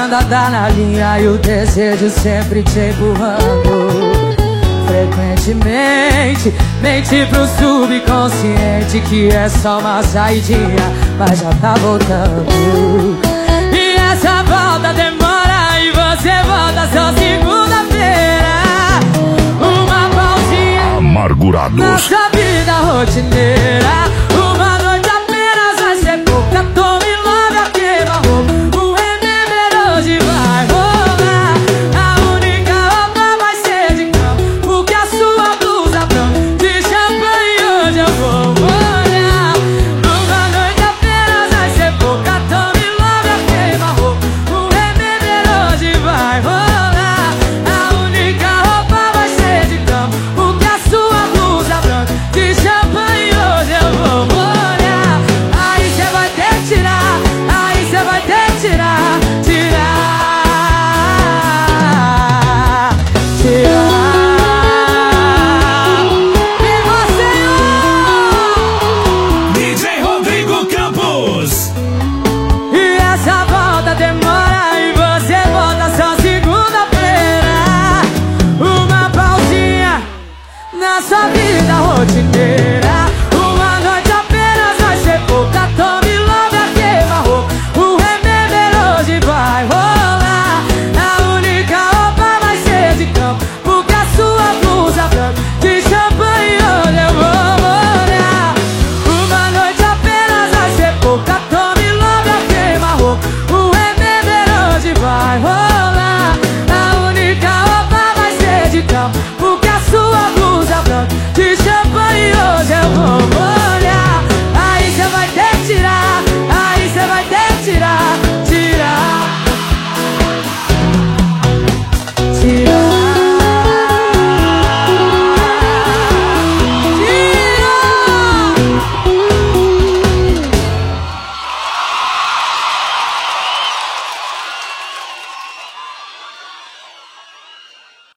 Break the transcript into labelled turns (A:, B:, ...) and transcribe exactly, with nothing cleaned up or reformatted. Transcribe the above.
A: andada na linha e o desejo sempre te empurrando. Frequentemente mente pro subconsciente que é só uma saidinha, mas já tá voltando. E essa volta demora e você volta só segunda-feira. Uma pausinha
B: Amargurados
A: na sua vida rotineira. Uma noite apenas vai ser pouca. Tome logo a queima-roupa. O remember hoje vai rolar. A única roupa vai ser de cama, porque a sua blusa branca de champanhe hoje eu vou molhar. Uma noite apenas vai ser pouca. Tome logo a queima-roupa. O remember hoje vai rolar. A única roupa vai ser de cama, porque a sua blusa branca de champanhe hoje eu vou molhar. Aí cê vai ter que tirar, aí cê vai ter que tirar, tirar, tirar. Viva Senhor!
C: D J Rodrigo Campos.
A: E essa volta demora e você volta só segunda-feira. Uma pausinha na sua vida rotineira.